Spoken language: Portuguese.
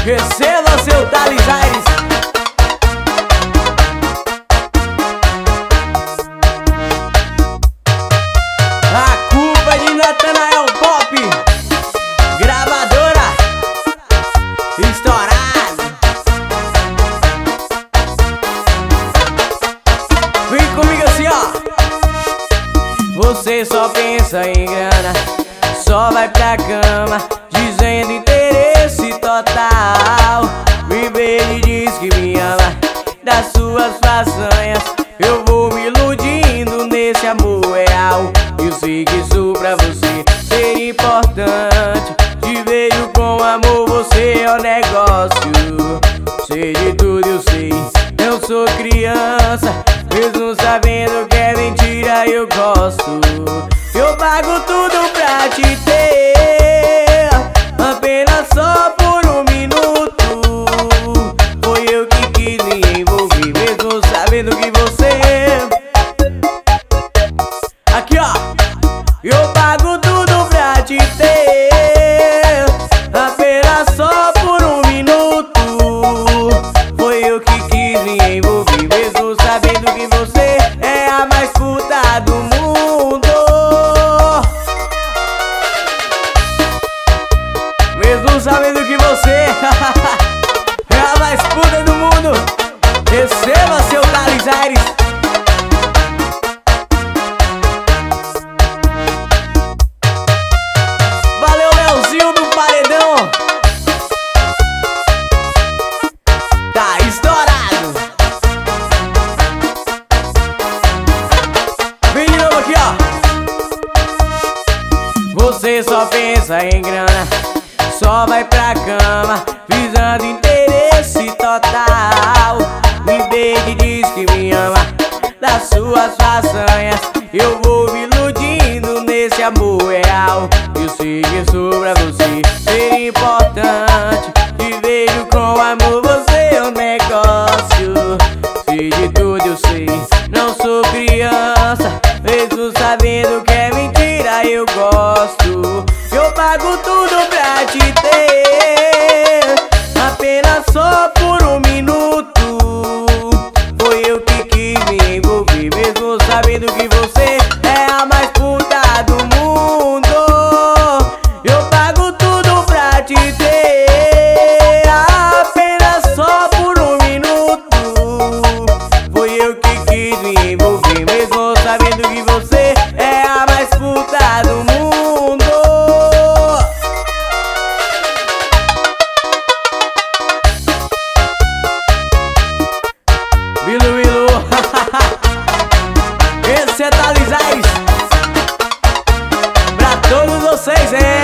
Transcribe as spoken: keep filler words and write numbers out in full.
Receba seu Thales Aires. A culpa é de Natanael Pop, gravadora estourada. Vem comigo assim, ó. Você só pensa em grana, só vai pra cama dizendo interesse total. Me beija e diz que me ama, das suas façanhas eu vou me iludindo nesse amor real. Eu sei que isso pra você ser importante. Te vejo com amor, você é o negócio. Sei de tudo, eu sei, eu sou criança. Mesmo sabendo que é mentira, eu gosto. Eu pago tudo pra te ter, apenas só por um minuto. Foi eu que quis me envolver, mesmo sabendo que você... Aqui, ó. Eu pago tudo pra te ter, apenas só por um minuto. Foi eu que quis me envolver, mesmo sabendo que você é a mais puta do mundo. Mesmo sabendo que você é a mais puta do mundo. Receba seu Thales Aires. Valeu, Leozinho do Paredão. Tá estourado. Vem de novo aqui, ó. Você só pensa em grana, só vai pra cama visando interesse total. Me beija e diz que me ama, das suas façanhas eu vou me iludindo nesse amor real. Eu sei que isso pra você ser importante. Te vejo com amor, você é um negócio. Sei de tudo, eu sei, não sou criança. Mesmo sabendo que é mentira, eu gosto. Eu pago tudo pra te ter, apenas só por um minuto. Foi eu que quis me envolver, mesmo sabendo que você é a mais puta do mundo. Eu pago tudo pra te ter, apenas só por um minuto. Foi eu que quis me envolver, mesmo sabendo que você é a mais puta do mundo. Bilu, bilu. Esse é Thales Aires pra todos vocês, é.